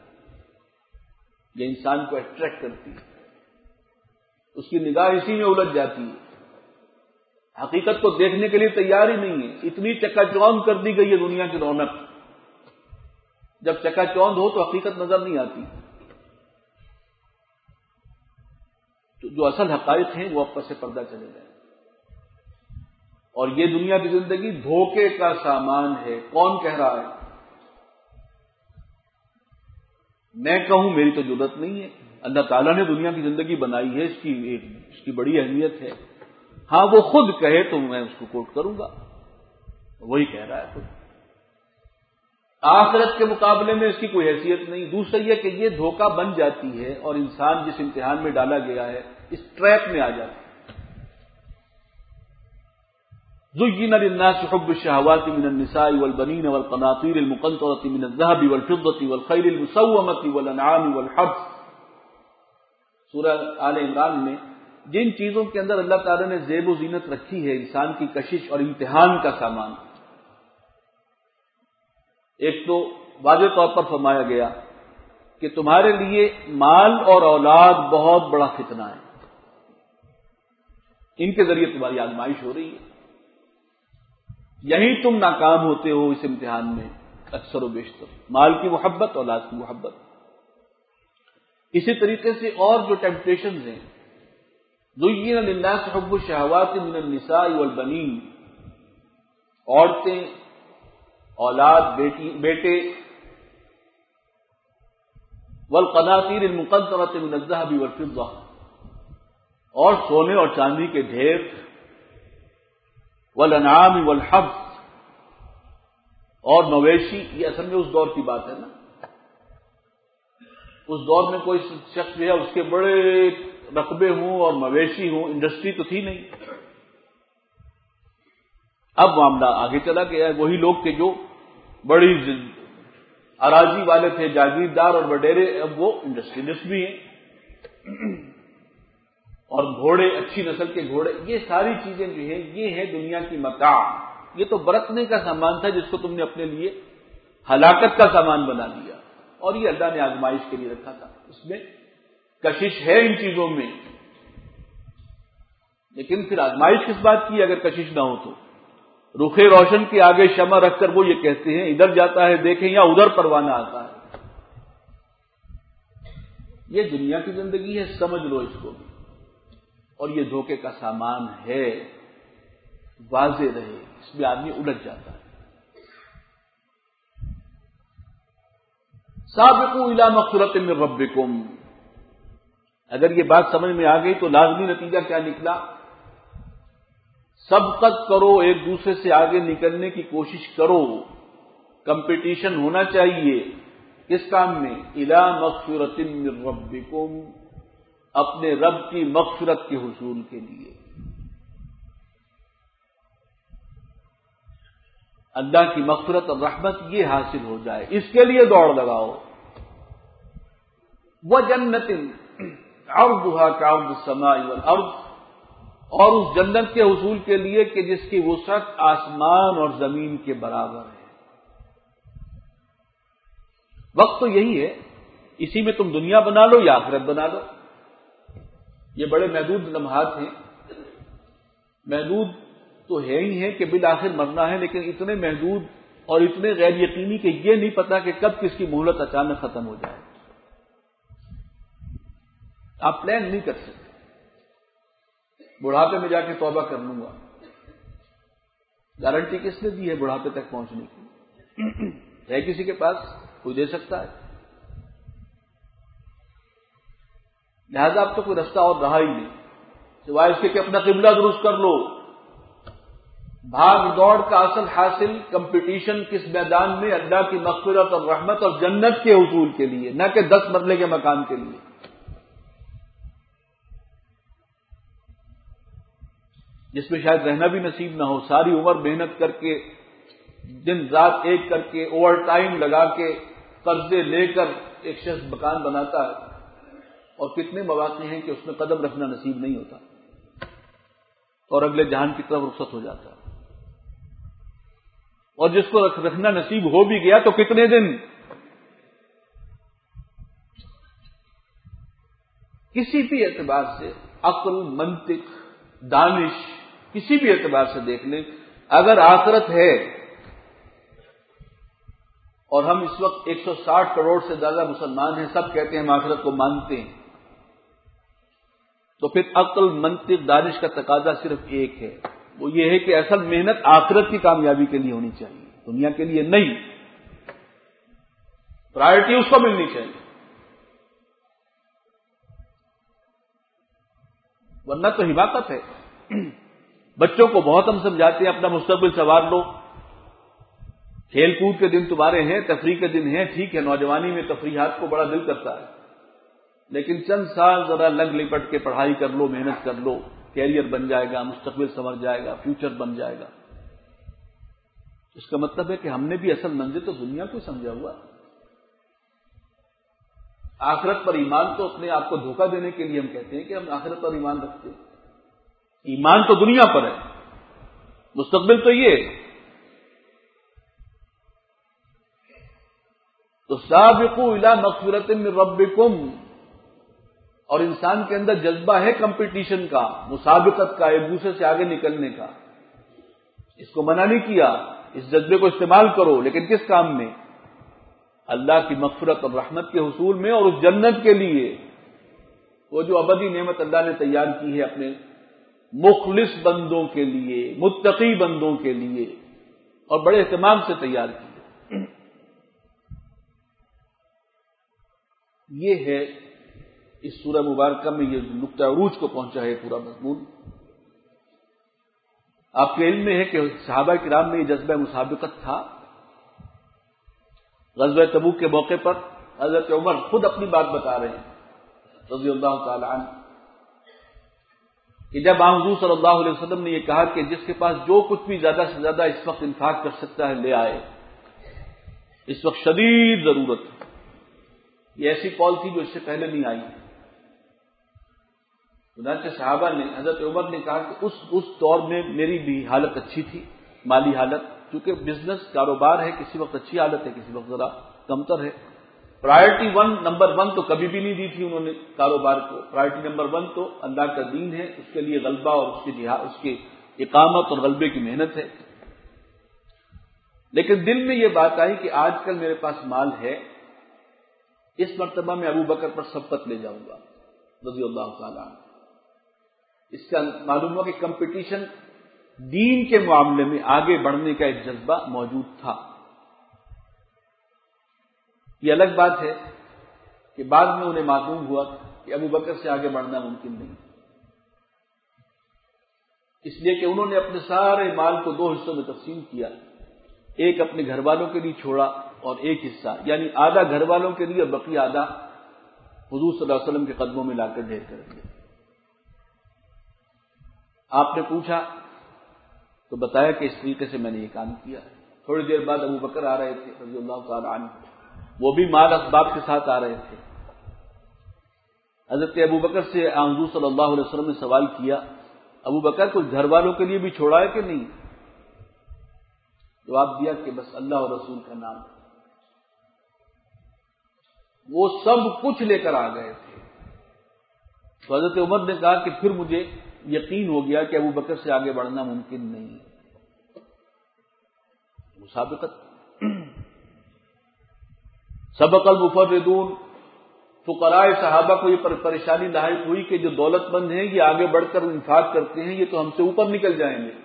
یہ انسان کو اٹریکٹ کرتی ہے، اس کی نگاہ اسی میں الجھ جاتی ہے، حقیقت کو دیکھنے کے لیے تیار ہی نہیں ہے۔ اتنی چکا چوند کر دی گئی ہے دنیا کی رونق، جب چکا چوند ہو تو حقیقت نظر نہیں آتی، تو جو اصل حقائق ہیں وہ اب سے پردہ چلے جائیں۔ اور یہ دنیا کی زندگی دھوکے کا سامان ہے۔ کون کہہ رہا ہے؟ میں کہوں میری تو ضرورت نہیں ہے، اللہ تعالیٰ نے دنیا کی زندگی بنائی ہے، اس کی بڑی اہمیت ہے۔ ہاں وہ خود کہے تو میں اس کو کوٹ کروں گا، وہی کہہ رہا ہے خود۔ آخرت کے مقابلے میں اس کی کوئی حیثیت نہیں۔ دوسرا یہ کہ یہ دھوکہ بن جاتی ہے اور انسان جس امتحان میں ڈالا گیا ہے اس ٹریپ میں آ جاتا ہے۔ زُيِّنَ لِلنَّاسِ حُبُّ الشَّهَوَاتِ مِنَ النِّسَاءِ وَالْبَنِينَ وَالْقَنَاطِيرِ الْمُقَنطَرَةِ مِنَ الذَّهَبِ وَالْفِضَّةِ وَالْخَيْلِ الْمُسَوَّمَةِ وَالْأَنْعَامِ وَالْحَرْثِ، سورہ آل عمران میں جن چیزوں کے اندر اللہ تعالیٰ نے زیب و زینت رکھی ہے انسان کی کشش اور امتحان کا سامان، ایک تو واضح طور پر فرمایا گیا کہ تمہارے لیے مال اور اولاد بہت بڑا فتنہ ہے، ان کے ذریعے تمہاری آزمائش ہو رہی ہے، یہی تم ناکام ہوتے ہو اس امتحان میں اکثر و بیشتر، مال کی محبت، اولاد کی محبت۔ اسی طریقے سے اور جو ٹیمپٹیشنز ہیں، زُيِّنَ لِلنَّاسِ حُبُّ الشَّهَوَاتِ مِنَ النِّسَاءِ وَالْبَنِينَ، عورتیں، اولاد، بیٹے، وَالْقَنَاطِيرِ الْمُقَنطَرَةِ مِنَ الذَّهَبِ وَالْفِضَّةِ، اور سونے اور چاندی کے ڈھیر، وَالْأَنْعَامِ وَالْحَرْثِ، اور مویشی۔ یہ اصل میں اس دور کی بات ہے نا، اس دور میں کوئی شخص جو ہے اس کے بڑے رقبے ہوں اور مویشی ہوں، انڈسٹری تو تھی نہیں۔ اب معاملہ آگے چلا گیا ہے، وہی لوگ کہ جو بڑی اراضی والے تھے، جاگیردار اور وڈیرے، اب وہ انڈسٹریلسٹ بھی ہیں، اور گھوڑے، اچھی نسل کے گھوڑے، یہ ساری چیزیں جو ہیں یہ ہے دنیا کی متاع۔ یہ تو برتنے کا سامان تھا جس کو تم نے اپنے لیے ہلاکت کا سامان بنا لیا، اور یہ اللہ نے آزمائش کے لیے رکھا تھا۔ اس میں کشش ہے ان چیزوں میں، لیکن پھر آزمائش کس بات کی اگر کشش نہ ہو تو؟ رخ روشن کے آگے شمع رکھ کر وہ یہ کہتے ہیں ادھر جاتا ہے دیکھیں یا ادھر پروانہ آتا ہے۔ یہ دنیا کی زندگی ہے، سمجھ لو اس کو بھی، اور یہ دھوکے کا سامان ہے، واضح رہے، اس میں آدمی الجھ جاتا ہے۔ سابقوا الی مغفرۃ من ربکم، اگر یہ بات سمجھ میں آ گئی تو لازمی نتیجہ کیا نکلا؟ سبقت کرو، ایک دوسرے سے آگے نکلنے کی کوشش کرو، کمپٹیشن ہونا چاہیے۔ کس کام میں؟ الی مغفرۃ من ربکم، اپنے رب کی مغفرت کے حصول کے لیے، اللہ کی مغفرت اور رحمت یہ حاصل ہو جائے، اس کے لیے دوڑ لگاؤ۔ وَجَنَّةٍ عَرْضُهَا كَعَرْضِ السَّمَاءِ وَالْأَرْضِ، اور اس جنت کے حصول کے لیے کہ جس کی وسعت آسمان اور زمین کے برابر ہے۔ وقت تو یہی ہے، اسی میں تم دنیا بنا لو یا آخرت بنا لو۔ یہ بڑے محدود لمحات ہیں، محدود تو ہے ہی ہے کہ بالآخر مرنا ہے، لیکن اتنے محدود اور اتنے غیر یقینی کہ یہ نہیں پتا کہ کب کس کی مہلت اچانک ختم ہو جائے، آپ پلان نہیں کر سکتے۔ بڑھاپے میں جا کے توبہ کر لوں گا، گارنٹی کس نے دی ہے بڑھاپے تک پہنچنے کی؟ ہے کسی کے پاس؟ کوئی دے سکتا ہے؟ لہذا اب تو کوئی رستہ اور رہا ہی نہیں سوائے اس کے کہ اپنا قبلہ درست کر لو۔ بھاگ دوڑ کا اصل حاصل کمپٹیشن کس میدان میں؟ اللہ کی مغفرت اور رحمت اور جنت کے حصول کے لیے، نہ کہ 10 مرلے کے مکان کے لیے۔ جس میں شاید رہنا بھی نصیب نہ ہو، ساری عمر محنت کر کے دن رات ایک کر کے اوور ٹائم لگا کے قرضے لے کر ایک شخص مکان بناتا ہے، اور کتنے مواقع ہیں کہ اس میں قدم رکھنا نصیب نہیں ہوتا اور اگلے جہان کی طرف رخصت ہو جاتا ہے، اور جس کو رکھنا نصیب ہو بھی گیا تو کتنے دن، کسی بھی اعتبار سے عقل، منطق، دانش، کسی بھی اعتبار سے دیکھ لیں، اگر آخرت ہے، اور ہم اس وقت 160 کروڑ سے زیادہ مسلمان ہیں، سب کہتے ہیں ہم آخرت کو مانتے ہیں، تو پھر عقل، منطق، دانش کا تقاضا صرف ایک ہے، وہ یہ ہے کہ اصل محنت آخرت کی کامیابی کے لیے ہونی چاہیے، دنیا کے لیے نہیں، پرائرٹی اس کو ملنی چاہیے، ورنہ تو حماقت ہے۔ بچوں کو بہت ہم سمجھاتے ہیں اپنا مستقبل سنوار لو، کھیل کود کے دن تمہارے ہیں، تفریح کے دن ہیں، ٹھیک ہے، نوجوانی میں تفریحات کو بڑا دل کرتا ہے، لیکن چند سال ذرا لگ لپٹ کے پڑھائی کر لو، محنت کر لو، کیریئر بن جائے گا، مستقبل سنور جائے گا، فیوچر بن جائے گا۔ اس کا مطلب ہے کہ ہم نے بھی اصل منزل تو دنیا کو سمجھا ہوا ہے۔ آخرت پر ایمان تو اپنے آپ کو دھوکہ دینے کے لیے ہم کہتے ہیں کہ ہم آخرت پر ایمان رکھتے ہیں، ایمان تو دنیا پر ہے، مستقبل تو یہ ہے۔ تو سابقوا الی مغفرۃ من ربکم، اور انسان کے اندر جذبہ ہے کمپٹیشن کا، مسابقت کا، ایک دوسرے سے آگے نکلنے کا، اس کو منع نہیں کیا، اس جذبے کو استعمال کرو، لیکن کس کام میں؟ اللہ کی مغفرت اور رحمت کے حصول میں، اور اس جنت کے لیے، وہ جو ابدی نعمت اللہ نے تیار کی ہے اپنے مخلص بندوں کے لیے، متقی بندوں کے لیے، اور بڑے اہتمام سے تیار کی ہے۔ یہ ہے اس سورہ مبارکہ میں یہ نقطہ عروج کو پہنچا ہے پورا مضمون۔ آپ کے علم میں ہے کہ صحابہ کرام میں یہ جذبہ مسابقت تھا۔ غزوہ تبوک کے موقع پر حضرت عمر خود اپنی بات بتا رہے ہیں رضی اللہ تعالی عنہ، کہ جب حضور صلی اللہ علیہ وسلم نے یہ کہا کہ جس کے پاس جو کچھ بھی زیادہ سے زیادہ اس وقت انفاق کر سکتا ہے لے آئے، اس وقت شدید ضرورت ہے، یہ ایسی کال تھی جو اس سے پہلے نہیں آئی۔ چنانچہ صحابہ نے، حضرت عمر نے کہا کہ اس دور میں میری بھی حالت اچھی تھی، مالی حالت، کیونکہ بزنس کاروبار ہے، کسی وقت اچھی حالت ہے، کسی وقت ذرا کمتر ہے۔ پرائرٹی نمبر 1 تو کبھی بھی نہیں دی تھی انہوں نے کاروبار کو، پرائرٹی نمبر 1 تو اللہ کا دین ہے، اس کے لیے غلبہ اور اس کی اقامت اور غلبے کی محنت ہے۔ لیکن دل میں یہ بات آئی کہ آج کل میرے پاس مال ہے، اس مرتبہ میں ابو بکر پر سبقت لے جاؤں گا رضی اللہ تعالیٰ عنہ۔ اس کا معلوم ہوا کہ کمپٹیشن دین کے معاملے میں آگے بڑھنے کا ایک جذبہ موجود تھا۔ یہ الگ بات ہے کہ بعد میں انہیں معلوم ہوا کہ ابو بکر سے آگے بڑھنا ممکن نہیں، اس لیے کہ انہوں نے اپنے سارے مال کو 2 حصوں میں تقسیم کیا، ایک اپنے گھر والوں کے لیے چھوڑا اور ایک حصہ، یعنی آدھا گھر والوں کے لیے اور بقی آدھا حضور صلی اللہ علیہ وسلم کے قدموں میں لا کر ڈھیر کر دیا۔ آپ نے پوچھا تو بتایا کہ اس طریقے سے میں نے یہ کام کیا۔ تھوڑی دیر بعد ابو بکر آ رہے تھے رضی اللہ تعالی عنہ، وہ بھی مال اسباب کے ساتھ آ رہے تھے۔ حضرت ابو بکر سے حضور صلی اللہ علیہ وسلم نے سوال کیا، ابو بکر کچھ گھر والوں کے لیے بھی چھوڑا ہے کہ نہیں؟ جواب دیا کہ بس اللہ اور رسول کا نام۔ وہ سب کچھ لے کر آ گئے تھے۔ تو حضرت عمر نے کہا کہ پھر مجھے یقین ہو گیا کہ ابو بکر سے آگے بڑھنا ممکن نہیں ہے۔ مسابقت، سبق المفردون، فقراء صحابہ کو یہ پریشانی لاحق ہوئی کہ جو دولت مند ہیں یہ آگے بڑھ کر انفاق کرتے ہیں، یہ تو ہم سے اوپر نکل جائیں گے۔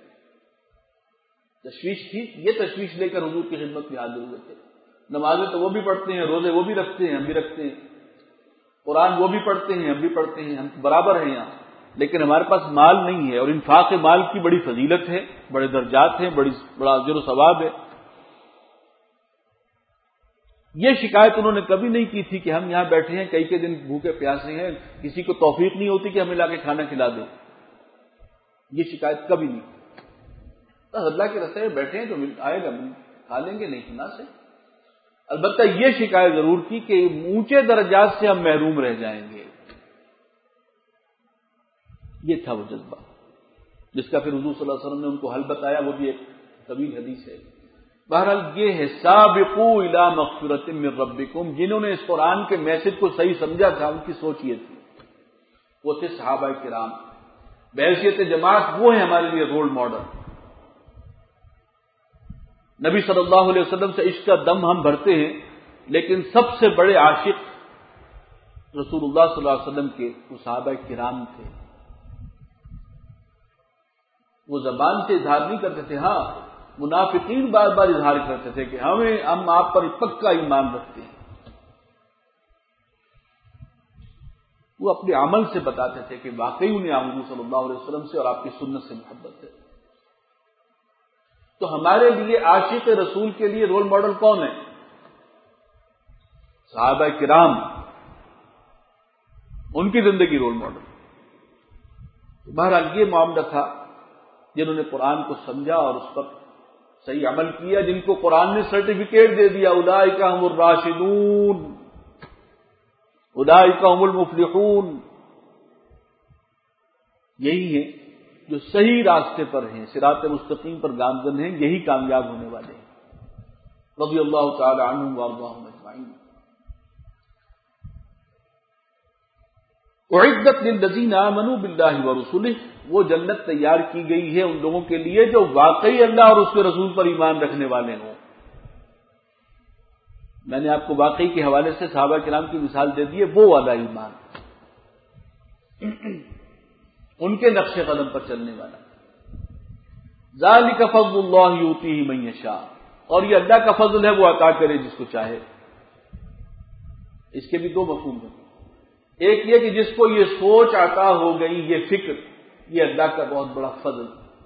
تشویش تھی، یہ تشویش لے کر حضور کی خدمت میں حاضر ہوئے تھے۔ نمازیں تو وہ بھی پڑھتے ہیں، روزے وہ بھی رکھتے ہیں، ہم بھی رکھتے ہیں، قرآن وہ بھی پڑھتے ہیں، ہم بھی پڑھتے ہیں، ہم برابر ہیں یہاں، لیکن ہمارے پاس مال نہیں ہے، اور انفاق مال کی بڑی فضیلت ہے، بڑے درجات ہیں، بڑا اجر و ثواب ہے۔ یہ شکایت انہوں نے کبھی نہیں کی تھی کہ ہم یہاں بیٹھے ہیں، کئی دن بھوکے پیاسے ہیں، کسی کو توفیق نہیں ہوتی کہ ہمیں لا کے کھانا کھلا دے، یہ شکایت کبھی نہیں۔ اللہ کے رستے میں بیٹھے ہیں تو آئے گا، کھا لیں گے، نہیں تو نہ سے۔ البتہ یہ شکایت ضرور کی کہ اونچے درجات سے ہم محروم رہ جائیں گے، یہ تھا وہ جذبہ جس کا پھر حضور صلی اللہ علیہ وسلم نے ان کو حل بتایا، وہ بھی ایک طویل حدیث ہے۔ بہرحال یہ ہے سابقوا الی مغفرۃ من ربکم، جنہوں نے اس قرآن کے میسج کو صحیح سمجھا تھا، ان کی سوچ یہ تھی، وہ تھے صحابہ کرام، بحیثیت جماعت وہ ہیں ہمارے لیے رول ماڈل۔ نبی صلی اللہ علیہ وسلم سے عشق کا دم ہم بھرتے ہیں، لیکن سب سے بڑے عاشق رسول اللہ صلی اللہ علیہ وسلم کے وہ صحابہ کرام تھے۔ وہ زبان سے اظہار نہیں کرتے تھے، ہاں منافقین بار بار اظہار کرتے تھے کہ ہم آپ پر پکا ایمان رکھتے ہیں، وہ اپنے عمل سے بتاتے تھے کہ واقعی انہیں حضور صلی اللہ علیہ وسلم سے اور آپ کی سنت سے محبت ہے۔ تو ہمارے لیے عاشق رسول کے لیے رول ماڈل کون ہے؟ صحابہ کرام، ان کی زندگی رول ماڈل۔ بہرحال یہ معاملہ تھا، جنہوں نے قرآن کو سمجھا اور اس پر صحیح عمل کیا، جن کو قرآن نے سرٹیفکیٹ دے دیا، اولئک هم الراشدون، اولئک هم المفلحون، یہی ہیں جو صحیح راستے پر ہیں، صراط مستقیم پر گامزن ہیں، یہی کامیاب ہونے والے ہیں، رضی اللہ تعالی عنہم وارضاہم اجمعین۔ اعدت للذین آمنوا باللہ ورسلہ، وہ جنت تیار کی گئی ہے ان لوگوں کے لیے جو واقعی اللہ اور اس کے رسول پر ایمان رکھنے والے ہوں۔ میں نے آپ کو واقعی کے حوالے سے صحابہ کرام کی مثال دے دی ہے، وہ والا ایمان، ان کے نقش قدم پر چلنے والا۔ ذالک فضل اللہ یؤتیہ من یشاء، اور یہ اللہ کا فضل ہے، وہ عطا کرے جس کو چاہے۔ اس کے بھی دو مفہوم ہیں، ایک یہ کہ جس کو یہ سوچ عطا ہو گئی، یہ فکر، یہ اللہ کا بہت بڑا فضل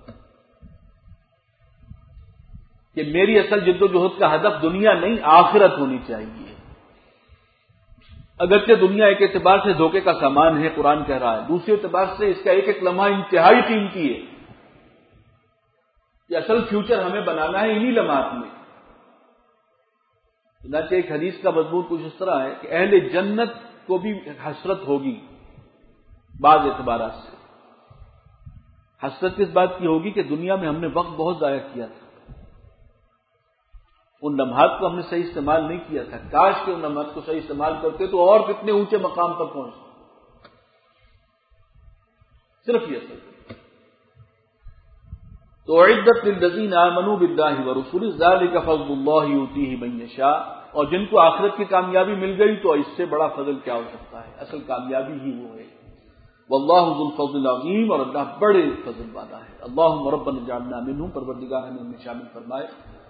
کہ میری اصل جد و جہد کا ہدف دنیا نہیں آخرت ہونی چاہیے۔ اگرچہ دنیا ایک اعتبار سے دھوکے کا سامان ہے، قرآن کہہ رہا ہے، دوسرے اعتبار سے اس کا ایک ایک لمحہ انتہائی قیمتی ہے کہ اصل فیوچر ہمیں بنانا ہے انہی لمحات میں۔ چنانچہ ایک حدیث کا مضمون کچھ اس طرح ہے کہ اہل جنت کو بھی حسرت ہوگی بعض اعتبارات سے۔ حسرت کس بات کی ہوگی کہ دنیا میں ہم نے وقت بہت ضائع کیا تھا، ان لمحات کو ہم نے صحیح استعمال نہیں کیا تھا، کاش کہ ان لمحات کو صحیح استعمال کرتے تو اور کتنے اونچے مقام پر پہنچتے۔ صرف یہ سب تو اعدت للذین آمنوا باللہ ورسلہ ذالک فضل اللہ یؤتیہ من یشاء، اور جن کو آخرت کی کامیابی مل گئی تو اس سے بڑا فضل کیا ہو سکتا ہے، اصل کامیابی ہی وہ ہے۔ واللہ ذو الفضل العظیم، اور اللہ بڑے فضل والا ہے۔ اللہم ربنا اجعلنا منہم، پروردگار ہمیں ان میں شامل فرمائے۔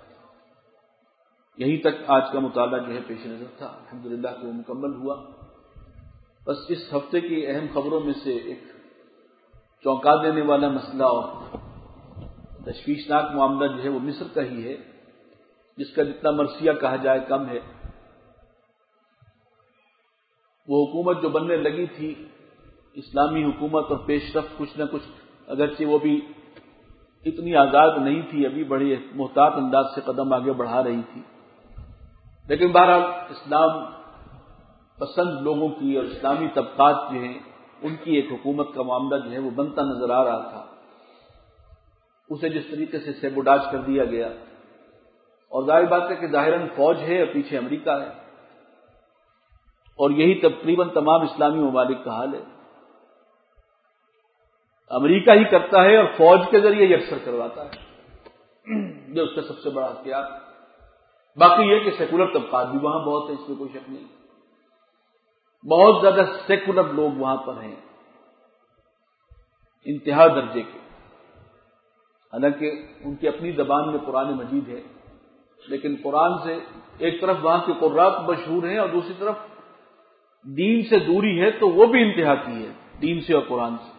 یہیں تک آج کا مطالعہ جو ہے پیش نظر تھا، الحمدللہ کہ وہ مکمل ہوا۔ بس اس ہفتے کی اہم خبروں میں سے ایک چونکا دینے والا مسئلہ اور تشویشناک معاملہ جو ہے وہ مصر کا ہی ہے، جس کا جتنا مرثیہ کہا جائے کم ہے۔ وہ حکومت جو بننے لگی تھی، اسلامی حکومت اور پیش رفت کچھ نہ کچھ، اگرچہ وہ بھی اتنی آزاد نہیں تھی، ابھی بڑی محتاط انداز سے قدم آگے بڑھا رہی تھی، لیکن بہرحال اسلام پسند لوگوں کی اور اسلامی طبقات جو ہیں ان کی ایک حکومت کا معاملہ جو ہے وہ بنتا نظر آ رہا تھا۔ اسے جس طریقے سے سیبوڈاج کر دیا گیا، اور ظاہر بات ہے کہ ظاہراً فوج ہے اور پیچھے امریکہ ہے، اور یہی تقریباً تمام اسلامی ممالک کا حال ہے۔ امریکہ ہی کرتا ہے اور فوج کے ذریعے یہ اکثر کرواتا ہے، جو اس کا سب سے بڑا ہتھیار۔ باقی یہ کہ سیکولر طبقات بھی وہاں بہت ہیں، اس میں کوئی شک نہیں، بہت زیادہ سیکولر لوگ وہاں پر ہیں، انتہا درجے کے، حالانکہ ان کی اپنی زبان میں قرآن مجید ہے، لیکن قرآن سے ایک طرف وہاں کے قراء مشہور ہیں اور دوسری طرف دین سے دوری ہے تو وہ بھی انتہا کی ہے، دین سے اور قرآن سے۔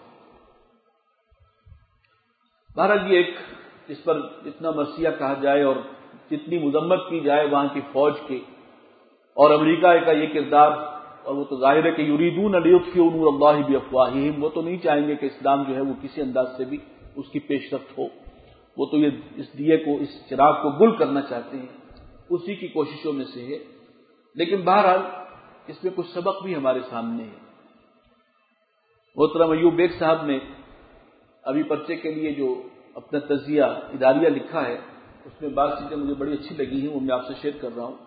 بہرحال یہ ایک اس پر جتنا مرثیہ کہا جائے اور جتنی مذمت کی جائے وہاں کی فوج کے اور امریکہ کا یہ کردار، اور وہ تو ظاہر ہے کہ یریدون لیطفئوا نور اللہ بافواہہم، وہ تو نہیں چاہیں گے کہ اسلام جو ہے وہ کسی انداز سے بھی اس کی پیش رفت ہو، وہ تو یہ اس دیے کو، اس چراغ کو گل کرنا چاہتے ہیں، اسی کی کوششوں میں سے ہے۔ لیکن بہرحال اس میں کچھ سبق بھی ہمارے سامنے ہے۔ محترم ایوب بیگ صاحب نے ابھی پرچے کے لیے جو اپنا تجزیہ اداریہ لکھا ہے، اس میں بعض چیزیں مجھے بڑی اچھی لگی ہیں، وہ میں آپ سے شیئر کر رہا ہوں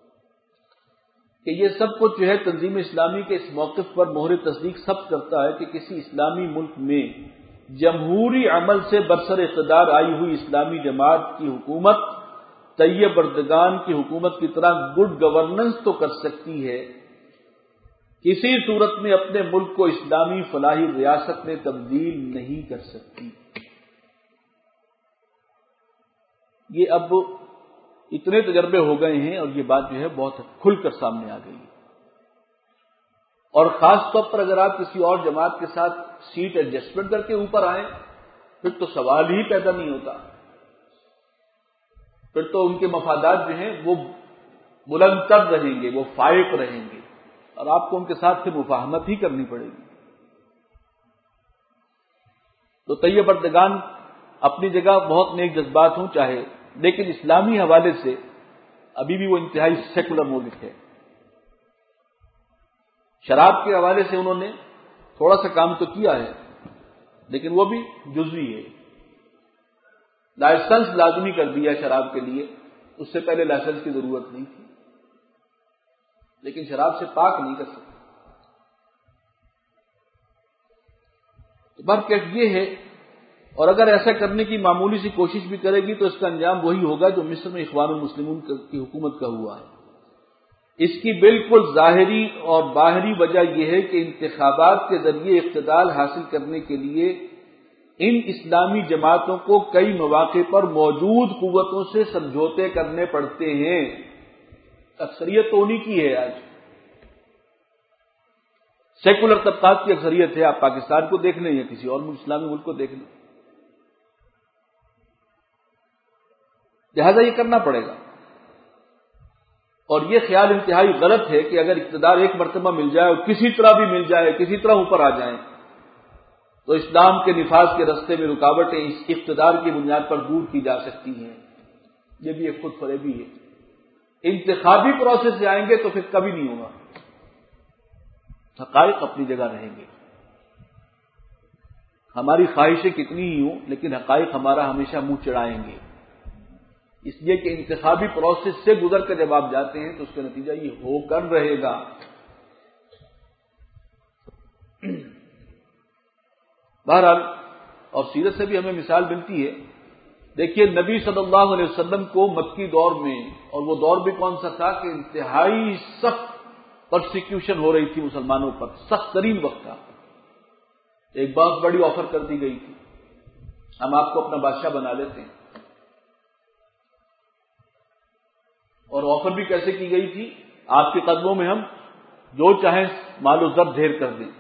کہ یہ سب کچھ جو ہے تنظیم اسلامی کے اس موقف پر مہر تصدیق ثبت کرتا ہے کہ کسی اسلامی ملک میں جمہوری عمل سے برسر اقتدار آئی ہوئی اسلامی جماعت کی حکومت طیب اردگان کی حکومت کی طرح گڈ گورننس تو کر سکتی ہے، کسی صورت میں اپنے ملک کو اسلامی فلاحی ریاست میں تبدیل نہیں کر سکتی۔ یہ اب اتنے تجربے ہو گئے ہیں اور یہ بات جو ہے بہت کھل کر سامنے آ گئی ہے، اور خاص طور پر اگر آپ کسی اور جماعت کے ساتھ سیٹ ایڈجسٹمنٹ کر کے اوپر آئیں پھر تو سوال ہی پیدا نہیں ہوتا، پھر تو ان کے مفادات جو ہیں وہ بلند تر رہیں گے، وہ فائق رہیں گے، اور آپ کو ان کے ساتھ پھر مفاہمت ہی کرنی پڑے گی۔ تو طیب اردگان اپنی جگہ بہت نیک جذبات ہوں چاہے، لیکن اسلامی حوالے سے ابھی بھی وہ انتہائی سیکولر ملک ہے۔ شراب کے حوالے سے انہوں نے تھوڑا سا کام تو کیا ہے، لیکن وہ بھی جزوی ہے۔ لائسنس لازمی کر دیا شراب کے لیے، اس سے پہلے لائسنس کی ضرورت نہیں تھی، لیکن شراب سے پاک نہیں کر سکتے۔ تو برکت یہ ہے، اور اگر ایسا کرنے کی معمولی سی کوشش بھی کرے گی تو اس کا انجام وہی ہوگا جو مصر میں اخوان المسلمون کی حکومت کا ہوا ہے۔ اس کی بالکل ظاہری اور باہری وجہ یہ ہے کہ انتخابات کے ذریعے اقتدار حاصل کرنے کے لیے ان اسلامی جماعتوں کو کئی مواقع پر موجود قوتوں سے سمجھوتے کرنے پڑتے ہیں۔ اکثریت تو انہی کی ہے، آج سیکولر طبقات کی اکثریت ہے، آپ پاکستان کو دیکھ لیں یا کسی اور اسلامی ملک کو دیکھ لیں، لہذا یہ کرنا پڑے گا۔ اور یہ خیال انتہائی غلط ہے کہ اگر اقتدار ایک مرتبہ مل جائے اور کسی طرح بھی مل جائے، کسی طرح اوپر آ جائیں، تو اسلام کے نفاذ کے راستے میں رکاوٹیں اس اقتدار کی بنیاد پر دور کی جا سکتی ہیں۔ یہ بھی ایک خود فریبی ہے۔ انتخابی پروسیس سے آئیں گے تو پھر کبھی نہیں ہوگا، حقائق اپنی جگہ رہیں گے۔ ہماری خواہشیں کتنی ہی ہوں لیکن حقائق ہمارا ہمیشہ منہ چڑھائیں گے، اس لیے کہ انتخابی پروسیس سے گزر کر جب آپ جاتے ہیں تو اس کا نتیجہ یہ ہو کر رہے گا۔ بہرحال اور سیرت سے بھی ہمیں مثال ملتی ہے۔ دیکھیے نبی صلی اللہ علیہ وسلم کو مکی دور میں، اور وہ دور بھی کون سا تھا کہ انتہائی سخت پرسیکیوشن ہو رہی تھی مسلمانوں پر، سخت ترین وقت تھا۔ ایک بہت بڑی آفر کر دی گئی تھی، ہم آپ کو اپنا بادشاہ بنا لیتے ہیں، اور آفر بھی کیسے کی گئی تھی؟ آپ کے قدموں میں ہم جو چاہیں مال و زر ڈھیر کر دیں،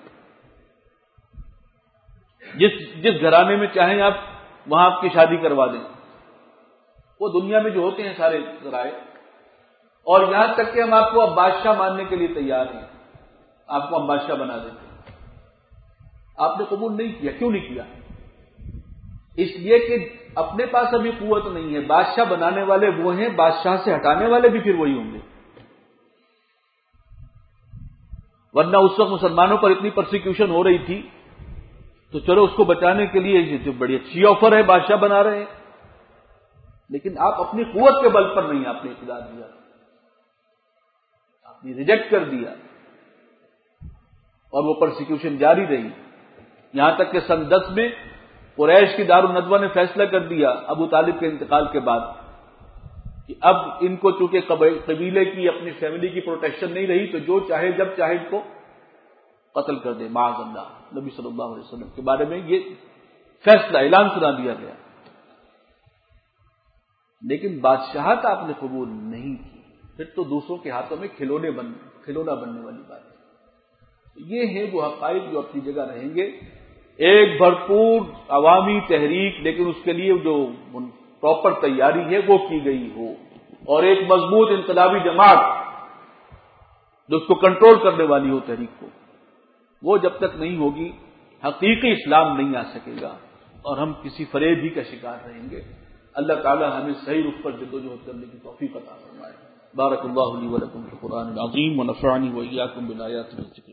جس گھرانے میں چاہیں آپ وہاں آپ کی شادی کروا دیں۔ وہ دنیا میں جو ہوتے ہیں سارے ذرائع، اور یہاں تک کہ ہم آپ کو اب بادشاہ ماننے کے لیے تیار ہیں، آپ کو ہم بادشاہ بنا دیتے ہیں۔ آپ نے قبول نہیں کیا، کیوں نہیں کیا؟ اس لیے کہ اپنے پاس ابھی قوت نہیں ہے، بادشاہ بنانے والے وہ ہیں، بادشاہ سے ہٹانے والے بھی پھر وہی ہوں گے۔ ورنہ اس وقت مسلمانوں پر اتنی پرسیکیوشن ہو رہی تھی تو چلو اس کو بچانے کے لیے یہ جو بڑی اچھی آفر ہے بادشاہ بنا رہے ہیں، لیکن آپ اپنی قوت کے بل پر نہیں آپ نے اقتدار دیا، آپ نے ریجیکٹ کر دیا، اور وہ پرسیکیوشن جاری رہی، یہاں تک کہ سن 10 میں قریش کی دارالندوہ نے فیصلہ کر دیا ابو طالب کے انتقال کے بعد کہ اب ان کو چونکہ قبیلے کی اپنی فیملی کی پروٹیکشن نہیں رہی تو جو چاہے جب چاہے ان کو قتل کر دے، معاذ اللہ۔ نبی صلی اللہ علیہ وسلم کے بارے میں یہ فیصلہ اعلان سنا دیا گیا، لیکن بادشاہت آپ نے قبول نہیں کی، پھر تو دوسروں کے ہاتھوں میں کھلونا بننے والی بات ہے۔ یہ ہیں وہ حقائق جو اپنی جگہ رہیں گے، ایک بھرپور عوامی تحریک، لیکن اس کے لیے جو پراپر تیاری ہے وہ کی گئی ہو، اور ایک مضبوط انقلابی جماعت جو اس کو کنٹرول کرنے والی ہو تحریک کو، وہ جب تک نہیں ہوگی حقیقی اسلام نہیں آ سکے گا۔ اور ہم کسی فریب ہی کا شکار رہیں گے۔ اللہ تعالی ہمیں صحیح رخ پر جدوجہد کرنے کی توفیق عطا فرمائے۔ بارک اللہ لی ولکم فی القرآن العظیم ونفعنی وإیاکم بالآیات والذکر